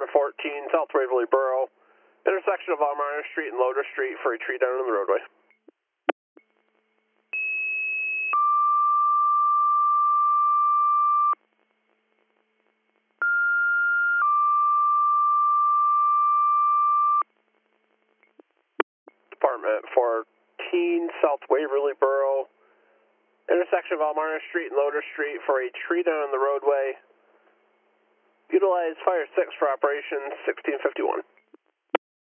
Department 14, South Waverly Borough, intersection of Almarna Street and Loder Street for a tree down on the roadway. Department 14, South Waverly Borough, intersection of Almarna Street and Loder Street for a tree down on the roadway. Utilize Fire 6 for Operation 1651.